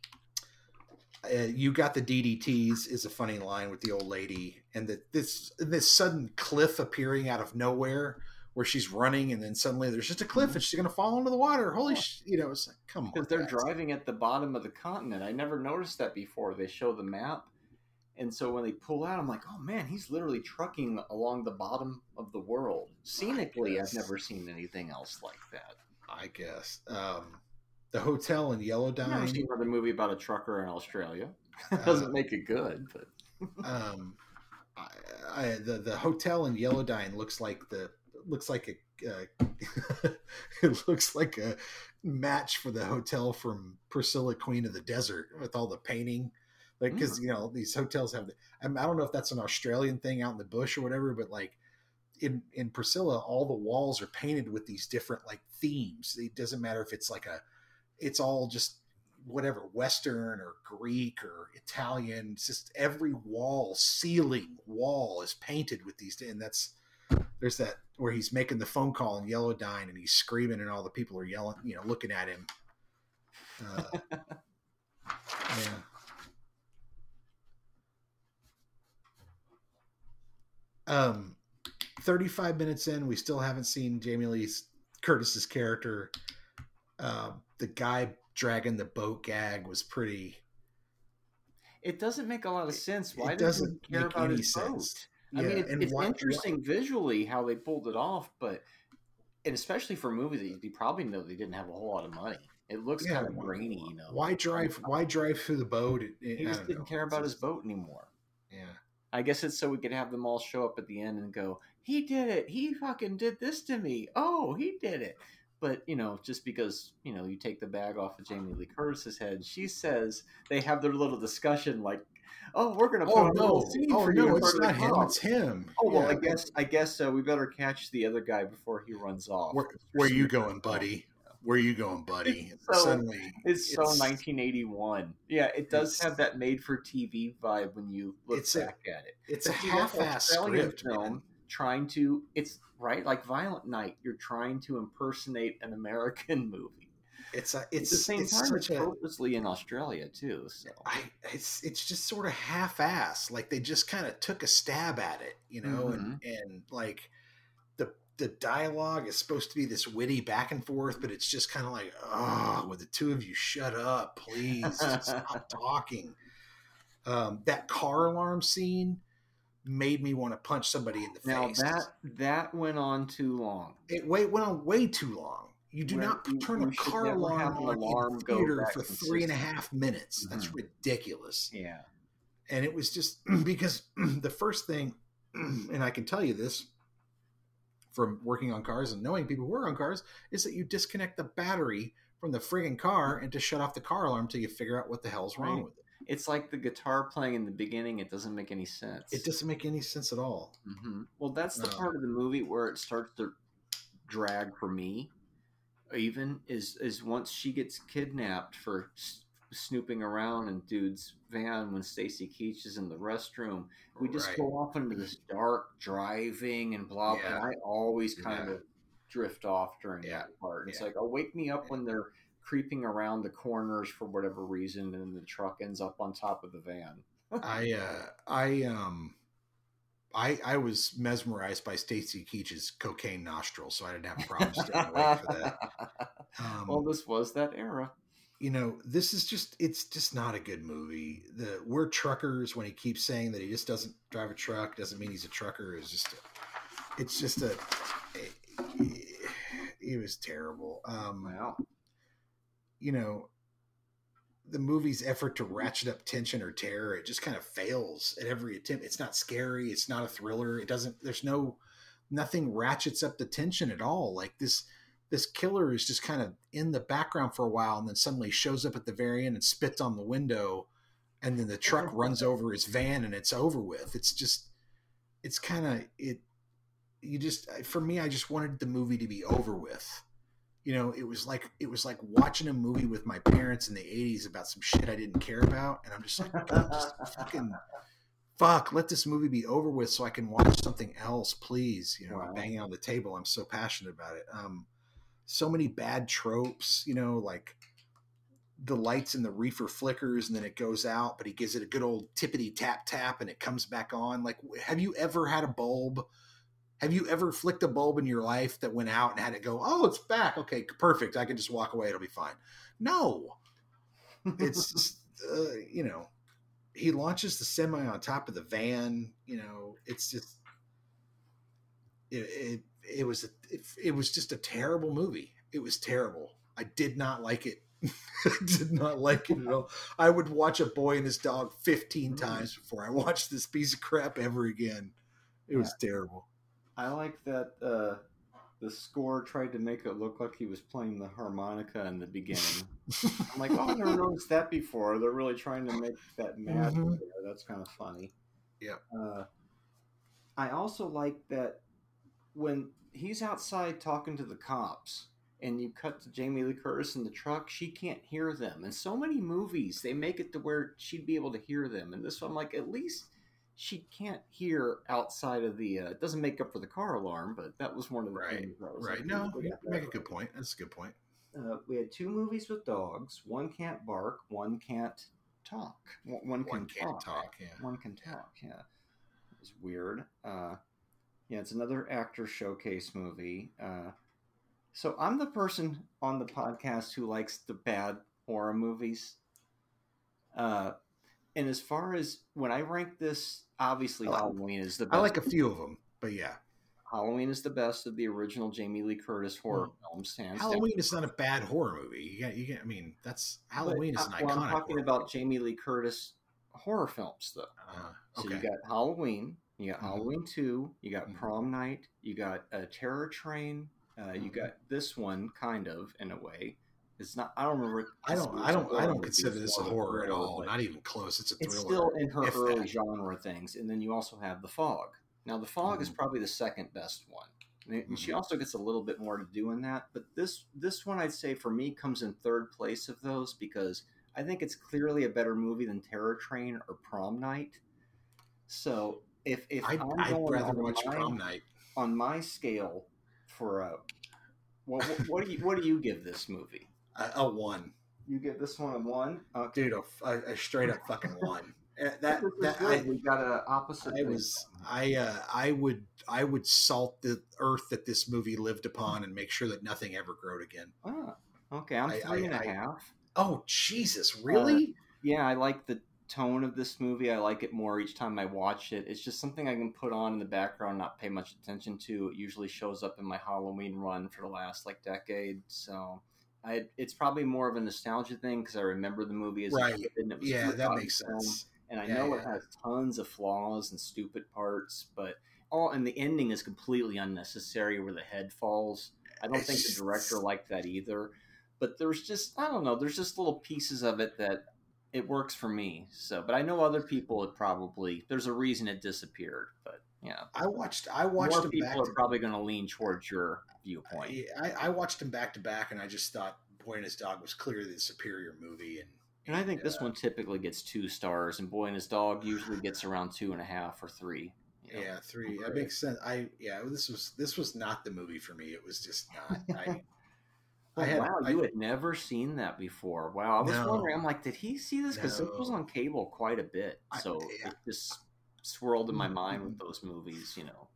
uh, you got the D D Ts is a funny line with the old lady, and that this this sudden cliff appearing out of nowhere where she's running, and then suddenly there's just a cliff and she's gonna fall into the water. Holy, sh- you know, it's like, come on, Because they're guys. driving at the bottom of the continent. I never noticed that before. They show the map. And so when they pull out, I'm like, oh man, he's literally trucking along the bottom of the world. Scenically, I've guess. never seen anything else like that. I guess. Um, the hotel in I've never Yellowdine. seen another movie about a trucker in Australia. Uh, Doesn't make it good, but um, I, I, the the hotel in Yellowdine looks like the looks like a uh, it looks like a match for the hotel from Priscilla, Queen of the Desert, with all the painting. Like, because you know these hotels have. The, I, mean, I don't know if that's an Australian thing out in the bush or whatever, but like in in Priscilla, all the walls are painted with these different like themes. It doesn't matter if it's like a, it's all just whatever, Western or Greek or Italian. It's just every wall, ceiling, wall is painted with these, and that's there's that where he's making the phone call in Yellowdine and he's screaming and all the people are yelling, you know, looking at him. Uh, yeah. Um, thirty-five minutes in, we still haven't seen Jamie Lee Curtis's character. Uh, the guy dragging the boat gag was pretty. It doesn't make a lot of sense. Why it doesn't he care make about any his sense? Boat? Yeah, I mean, it, it's why, interesting why, visually how they pulled it off, but and especially for movies that you probably know they didn't have a whole lot of money. It looks yeah, kind of grainy, you know. Why drive? Why drive through the boat? It, it, he just didn't know. care about his boat anymore. Yeah. I guess it's so we could have them all show up at the end and go, he did it. He fucking did this to me. Oh, he did it. But, you know, just because, you know, you take the bag off of Jamie Lee Curtis's head, she says they have their little discussion like, oh, we're going to put oh, on no. a little scene oh, for no, you. it's not him. It's him. Oh, well, yeah. I guess I guess uh, we better catch the other guy before he runs off. Where, where are you going, buddy? Where are you going, buddy? It's so, Suddenly, it's, it's so nineteen eighty-one. Yeah, it does have that made-for-T V vibe when you look back a, at it. It's but a half-ass script, film man. Trying to, it's right like Violent Night. You're trying to impersonate an American movie. It's a, it's at the same it's time it's a, purposely in Australia too. So I, it's it's just sort of half-ass. Like they just kind of took a stab at it, you know, mm-hmm. and and like. The dialogue is supposed to be this witty back and forth, but it's just kind of like, oh, would the two of you shut up, please? Stop talking. Um, that car alarm scene made me want to punch somebody in the now face. Now that that went on too long. It wait, went on way too long. You do Where, not you, turn you a car alarm on alarm in the theater for three and a half minutes. Mm-hmm. That's ridiculous. Yeah. And it was just because the first thing, and I can tell you this, from working on cars and knowing people who work on cars, is that you disconnect the battery from the friggin' car and to shut off the car alarm until you figure out what the hell's wrong right. with it. It's like the guitar playing in the beginning. It doesn't make any sense. It doesn't make any sense at all. Mm-hmm. Well, that's the no. part of the movie where it starts to drag for me, even, is, is once she gets kidnapped for snooping around in dude's van when Stacy Keach is in the restroom. We just right. go off into this dark driving and blah blah. Yeah. I always kind yeah. of drift off during yeah. that part. It's yeah. like, oh, wake me up when they're creeping around the corners for whatever reason, and the truck ends up on top of the van. I uh, I um I I was mesmerized by Stacy Keach's cocaine nostril, so I didn't have a problem staying away for that. Um, well, this was that era. You know, this is just, it's just not a good movie. The we're truckers, when he keeps saying that he just doesn't drive a truck, doesn't mean he's a trucker, is just, a, it's just a, it, it was terrible. Um, wow. You know, the movie's effort to ratchet up tension or terror, it just kind of fails at every attempt. It's not scary. It's not a thriller. It doesn't, there's no, nothing ratchets up the tension at all. Like this, This killer is just kind of in the background for a while and then suddenly shows up at the very end and spits on the window, and then the truck runs over his van and it's over with. It's just, it's kind of, it, you just, for me, I just wanted the movie to be over with. You know, it was like, it was like watching a movie with my parents in the eighties about some shit I didn't care about. And I'm just like, God, just fucking fuck, let this movie be over with so I can watch something else, please. You know, wow. I'm banging on the table. I'm so passionate about it. Um, So many bad tropes, you know, like the lights in the reefer flickers and then it goes out, but he gives it a good old tippity tap tap and it comes back on. Like, have you ever had a bulb? Have you ever flicked a bulb in your life that went out and had it go, oh, it's back. Okay, perfect. I can just walk away. It'll be fine. No, it's, just, uh, you know, he launches the semi on top of the van. You know, it's just, it, it It was a, it, it was just a terrible movie. It was terrible. I did not like it. I did not like it at all. I would watch A Boy and His Dog fifteen times before I watched this piece of crap ever again. It was yeah. terrible. I like that uh, the score tried to make it look like he was playing the harmonica in the beginning. I'm like, oh, I never noticed that before. They're really trying to make that magic Mhm. there. That's kind of funny. Yeah. Uh, I also like that when he's outside talking to the cops and you cut to Jamie Lee Curtis in the truck, she can't hear them. In so many movies, they make it to where she'd be able to hear them. And this one, I'm like, at least she can't hear outside of the. Uh, it doesn't make up for the car alarm, but that was one of the Right. things. That was Right. like, No, we you got that make a right. good point. That's a good point. Uh, we had two movies with dogs. One can't bark. One can't talk. One, one can One can't talk. talk. Yeah. One can talk. Yeah, it was weird. Uh, yeah, it's another actor showcase movie. Uh, so I'm the person on the podcast who likes the bad horror movies. Uh, and as far as when I rank this, obviously I like- Halloween is the best. I like a few of them, but yeah, Halloween is the best of the original Jamie Lee Curtis horror films. Hands down. Halloween is not a bad horror movie. You got, you get. I mean, that's Halloween But, is an uh, iconic. well, I'm talking horror about movie. Jamie Lee Curtis horror films, though. Uh, So okay. you got Halloween, you got Mhm. Halloween two, you got Mhm. Prom Night, you got uh, Terror Train, uh, you Mhm. got this one, kind of in a way. It's not. I don't remember. I don't. I don't. I don't consider this a horror at all. But Not even close. It's a it's thriller. still in her if early that. genre things, and then you also have The Fog. Now, The Fog is Mhm. probably the second best one, and she Mhm. also gets a little bit more to do in that. But this this one, I'd say for me, comes in third place of those because I think it's clearly a better movie than Terror Train or Prom Night. So if if I'd, I'm I'd going rather on watch my, Prom Night. on my scale for uh, what, what what do you what do you give this movie? A, a one, You give this one a one, okay. dude. A, a, a straight up fucking one. Uh, That This is that good. I, we got a opposite. I thing. was I uh, I would I would salt the earth that this movie lived upon and make sure that nothing ever growed again. Ah, okay, I'm I- three I- and a I- half. Oh Jesus, really? Yeah, I like the tone of this movie. I like it more each time I watch it. It's just something I can put on in the background, not pay much attention to. It usually shows up in my Halloween run for the last like decade. So, I it's probably more of a nostalgia thing because I remember the movie as Right. a kid and it was a Yeah, that forgotten makes film. sense. And I Yeah, know it yeah. has tons of flaws and stupid parts, but all and the ending is completely unnecessary where the head falls. I don't think the It's- director liked that either. But there's just I don't know, there's just little pieces of it that it works for me. So, but I know other people it probably there's a reason it disappeared, but yeah. I watched I watched More them people back are to probably going to lean towards your viewpoint. I, I watched them back to back, and I just thought Boy and His Dog was clearly the superior movie. And And I think this uh, one typically gets two stars, and Boy and His Dog usually gets around two and a half or three. you know. yeah, three. That Right. makes sense. I yeah, this was this was not the movie for me. It was just not. I, Well, I had wow, I, you had never seen that before. Wow, I was No. wondering. I'm like, did he see this? Because it was No. on cable quite a bit, I- so yeah. it just swirled in my mind Mhm. with those movies. You know,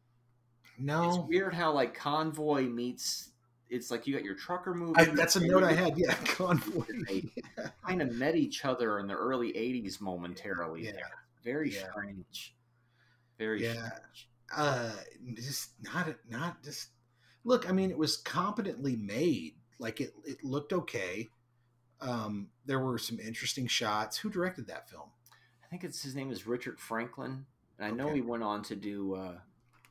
no. it's weird how like Convoy meets. It's like you got your trucker movie. I, that's a and note you I get- had. Yeah, Convoy. They kind of met each other in the early eighties momentarily. Yeah. There. Very Yeah. strange. Very Yeah. strange. uh just not not just look. I mean, it was competently made. Like it it looked okay. Um, there were some interesting shots. Who directed that film? I think it's his name is Richard Franklin, and I know Okay. he went on to do uh,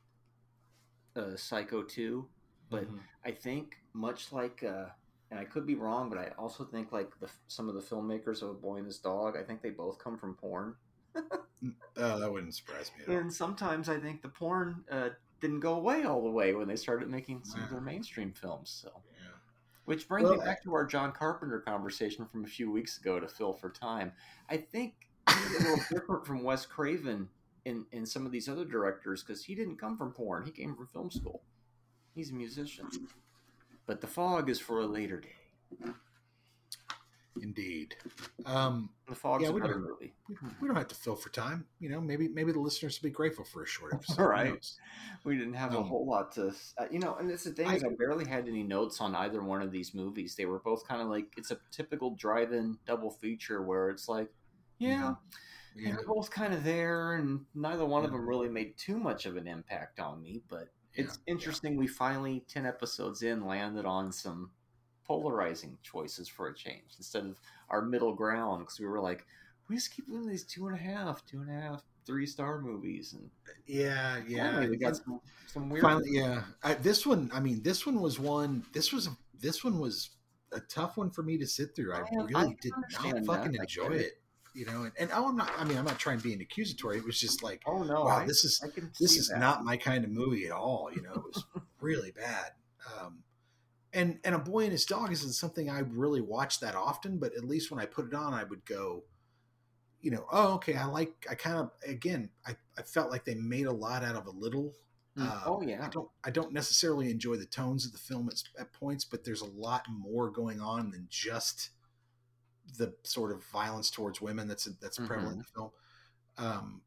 uh, Psycho two. But Mhm. I think much like, uh, and I could be wrong, but I also think like the some of the filmmakers of A Boy and His Dog, I think they both come from porn. Oh, that wouldn't surprise me at all. And sometimes I think the porn uh, didn't go away all the way when they started making some of their Wow. mainstream films. So, Yeah. which brings Well, me back to our John Carpenter conversation from a few weeks ago to fill for time. I think he's a little different from Wes Craven in, in some of these other directors because he didn't come from porn. He came from film school. He's a musician. But The Fog is for a later day. Indeed. Um, The Fog's Yeah, a we better don't- movie. we don't have to fill for time. You know, maybe maybe the listeners will be grateful for a short episode. All Who right. knows? We didn't have a Um, whole lot to, uh, you know, and it's the thing is I- I barely had any notes on either one of these movies. They were both kind of like, it's a typical drive-in double feature where it's like, yeah, Yeah. they're both kind of there, and neither one of Yeah. them really made too much of an impact on me. But Yeah. it's interesting. We finally, ten episodes in, landed on some polarizing choices for a change instead of our middle ground because we were like, we just keep doing these two and a half, two and a half, three star movies, and Yeah, yeah. finally we got And some some weird. finally, yeah. I, this one, I mean, this one was one. This was this one was a tough one for me to sit through. I I, have, I really can did not understand fucking that. I enjoy get it. You know, and, and oh, I'm not. I mean, I'm not trying to be an accusatory. It was just like, Oh no, wow, I this is I can this see is that. not my kind of movie at all. You know, it was really bad. Um, and and A Boy and His Dog isn't something I really watch that often, but at least when I put it on, I would go, you know, oh, okay, I like, I kind of, again, I, I felt like they made a lot out of a little. Mm. Um, Oh I yeah, don't, I don't necessarily enjoy the tones of the film at, at points, but there's a lot more going on than just the sort of violence towards women that's that's prevalent Mhm. in the film. Um,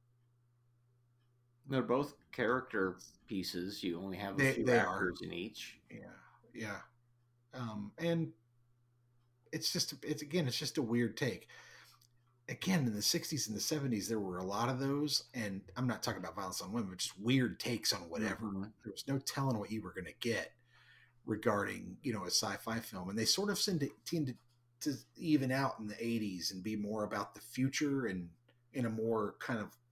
they're both character pieces. You only have a they few they are, actors in each. yeah, yeah, um, and it's just, it's again, it's just a weird take. Again, in the sixties and the seventies, there were a lot of those. And I'm not talking about violence on women, but just weird takes on whatever. Mhm. There was no telling what you were going to get regarding, you know, a sci-fi film. And they sort of seemed to, tend to, to even out in the eighties and be more about the future and in a more kind of,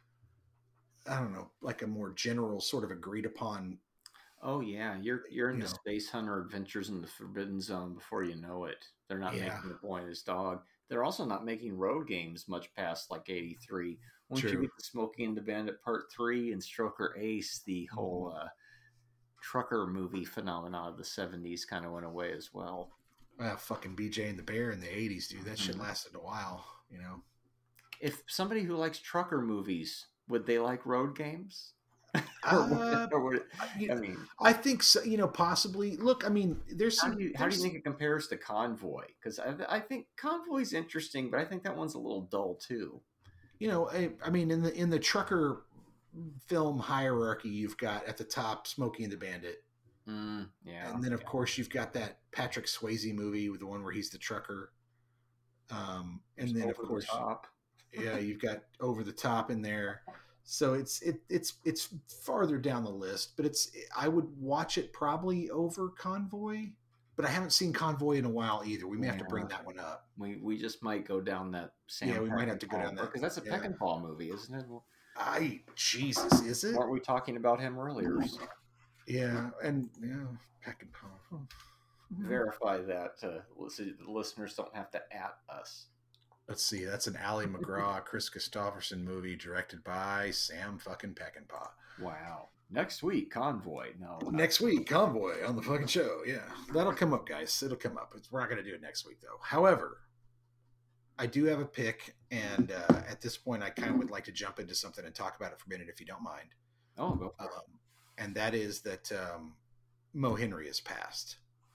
I don't know, like a more general sort of agreed upon, Oh yeah, you're you're you into know, Space Hunter Adventures in the Forbidden Zone before you know it. They're not yeah, making The Boy and His Dog. They're also not making road games much past like eighty-three. Once you true. get to Smokey and the Bandit Part three and Stroker Ace, the whole uh, trucker movie phenomenon of the seventies kind of went away as well. Well, fucking B J and the Bear in the eighties, dude. That shit Mhm. lasted a while, you know. If somebody who likes trucker movies, would they like road games? or, would, Uh, or would, you I know, mean, I think so, you know, possibly. Look, I mean, there's how some. do you how do you There's, think it compares to Convoy? Because I, I think Convoy's interesting, but I think that one's a little dull too. you know, I, I mean, in the in the trucker film hierarchy, you've got at the top Smokey and the Bandit, Mm, yeah, and then of yeah. course you've got that Patrick Swayze movie with the one where he's the trucker, um, There's and then of Over the course, Top. yeah, you've got Over the Top in there. So it's it it's it's farther down the list, but it's I would watch it probably over Convoy, but I haven't seen Convoy in a while either. We may have to bring Yeah, that one up. we we just might go down that Yeah, Sam we might have to go Peckinpah down that. because that's a Yeah. Peckinpah movie, isn't it? Well, I Jesus, is it? weren't we talking about him earlier? So Yeah, and yeah, Peckinpah. verify that uh, so the listeners don't have to at us. Let's see. That's an Ali McGraw, Chris Christopherson movie directed by Sam fucking Peckinpah. Wow. Next week, Convoy. No. not- Next week, Convoy on the fucking show. Yeah, that'll come up, guys. It'll come up. It's, we're not going to do it next week, though. However, I do have a pick, and uh, at this point, I kind of would like to jump into something and talk about it for a minute, if you don't mind. Oh, go for it. Um, and that is that um, Mo Henry has passed.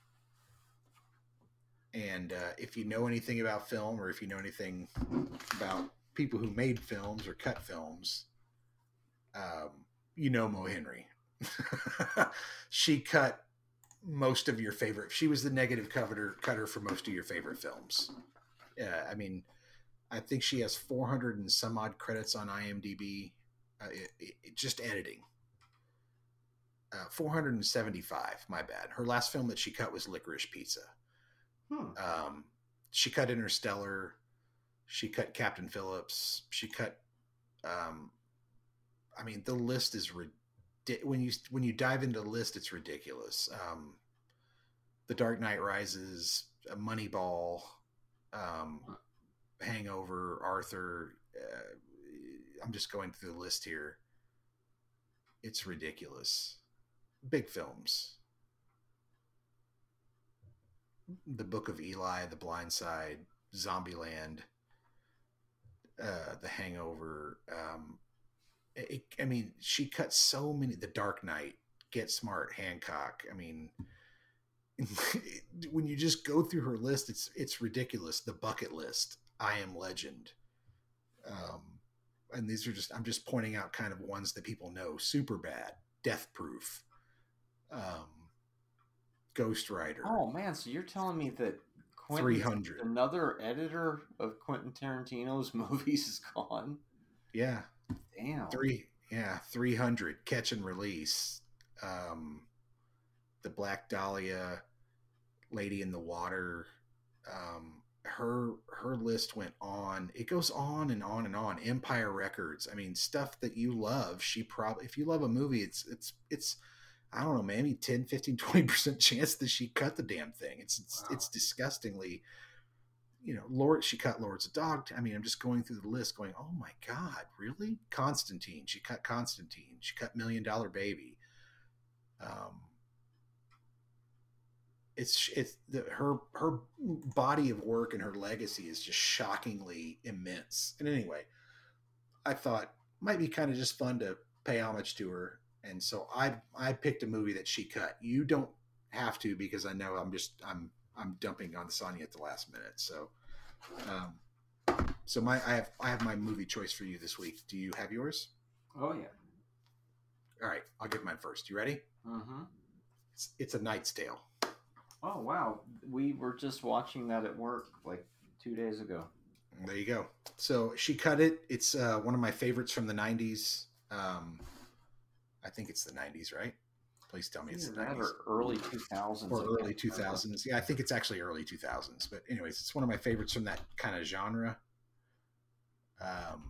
And uh, if you know anything about film, or if you know anything about people who made films or cut films, um, you know Mo Henry. She cut most of your favorite. She was the negative cutter cutter for most of your favorite films. Uh, I mean, I think she has four hundred and some odd credits on IMDb. Uh, it, it, just editing. Uh, four hundred seventy-five. My bad. Her last film that she cut was Licorice Pizza. Hmm. Um, she cut Interstellar. She cut Captain Phillips. She cut. Um, I mean, the list is ridiculous. When you when you dive into the list, it's ridiculous. Um, the Dark Knight Rises, uh, Moneyball, um, Hangover, Arthur. Uh, I'm just going through the list here. It's ridiculous. Big films. The Book of Eli, The Blind Side, Zombieland, uh, The Hangover. Um, it, I mean, she cut so many. The Dark Knight, Get Smart, Hancock. I mean, when you just go through her list, it's it's ridiculous. The Bucket List, I Am Legend. Um, and these are just, I'm just pointing out kind of ones that people know. Superbad, Death Proof, um, Ghost Rider. Oh man, so you're telling me that three hundred. Another editor of Quentin Tarantino's movies is gone? Yeah. Damn. Three, yeah, three hundred, Catch and Release, um, The Black Dahlia, Lady in the Water, um, her her list went on. It goes on and on and on. Empire Records. I mean, stuff that you love. She probably, if you love a movie, it's it's it's I don't know, maybe ten, fifteen, twenty percent chance that she cut the damn thing. It's it's, Wow. it's disgustingly, you know, Lord, she cut Lords of Dog. I mean, I'm just going through the list going, oh my God, really? Constantine. She cut Constantine. She cut Million Dollar Baby. Um, it's, it's the, her, her body of work and her legacy is just shockingly immense. And anyway, I thought might be kind of just fun to pay homage to her. And so I, I picked a movie that she cut. You don't have to, because I know I'm just, I'm, I'm dumping on Sonia at the last minute. So, um, so my, I have, I have my movie choice for you this week. Do you have yours? Oh yeah. All right. I'll give mine first. You ready? Mm-hmm. It's, it's A Knight's Tale. Oh wow. We were just watching that at work like two days ago. There you go. So she cut it. It's uh, one of my favorites from the nineties. Um, I think it's the nineties, right? Please tell me it's the nineties. Or early two thousands. Or early two thousands. Yeah, I think it's actually early two thousands. But anyways, it's one of my favorites from that kind of genre. Um,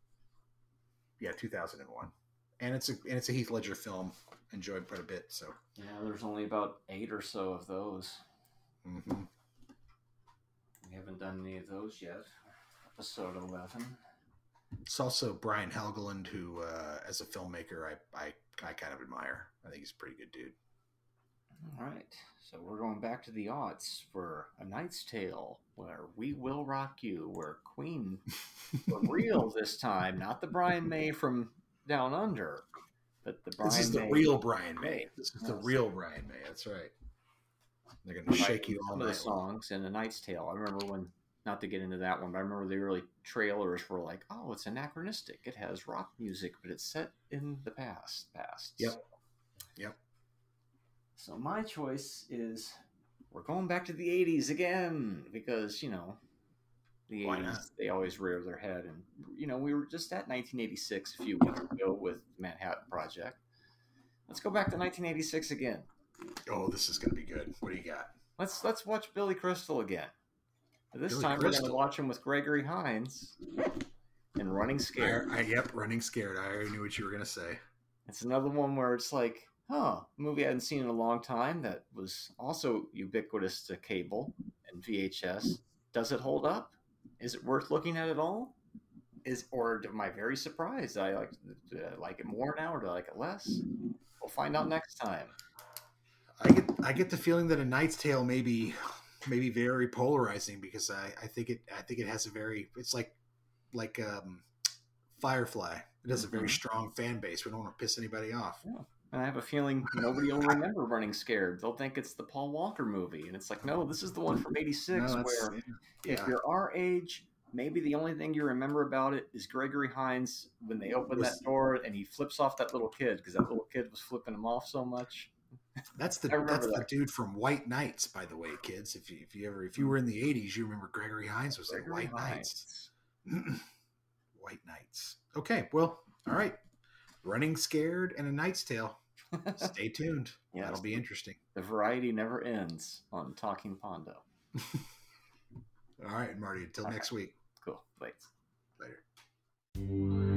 yeah, two thousand one. And it's a and it's a Heath Ledger film. Enjoyed quite a bit. So yeah, there's only about eight or so of those. mm-hmm. We haven't done any of those yet. Episode eleven. It's also Brian Helgeland, who, uh, as a filmmaker, I, I I kind of admire. I think he's a pretty good dude. All right, so we're going back to the aughts for A Knight's Tale, where We Will Rock You, where Queen, for real this time, not the Brian May from Down Under, but the Brian This is the May real Brian May. May. This is Yes. the real Brian May. That's right. They're going to shake you all Some of the night long. songs in A Knight's Tale. I remember when, not to get into that one, but I remember the early trailers were like, oh, it's anachronistic. It has rock music, but it's set in the past. Past. Yep. Yep. So my choice is we're going back to the eighties again because, you know, the Why eighties, not? they always rear their head. And, you know, we were just at nineteen eighty-six a few weeks ago with Manhattan Project. Let's go back to nineteen eighty-six again. Oh, this is going to be good. What do you got? Let's let's watch Billy Crystal again. This Billy time we're going Crystal? to watch him with Gregory Hines and Running Scared. I, I, yep, Running Scared. I already knew what you were going to say. It's another one where it's like, huh, a movie I hadn't seen in a long time that was also ubiquitous to cable and V H S. Does it hold up? Is it worth looking at at all? Is or am I very surprised? I like do I like it more now or do I like it less? We'll find out next time. I get I get the feeling that A Knight's Tale may be, may be very polarizing because I, I think it I think it has a very it's like like um, Firefly. It has a very Mhm. strong fan base. We don't want to piss anybody off. Yeah. And I have a feeling nobody will remember Running Scared. They'll think it's the Paul Walker movie. And it's like, no, this is the one from eighty-six No, that's- where yeah. if you're our age, maybe the only thing you remember about it is Gregory Hines when they open Was- that door and he flips off that little kid because that little kid was flipping him off so much. That's the I remember that's the that. dude from White Knights, by the way, kids. If you if you ever if you were in the eighties, you remember Gregory Hines was in Gregory White Knights. Hines. White Knights. Okay, well, all right. Running Scared and A Knight's Tale. Stay tuned. Yes. That'll be interesting. The variety never ends on Talking Pondo. All right, Marty. Until Okay. next week. Cool. Thanks. Later.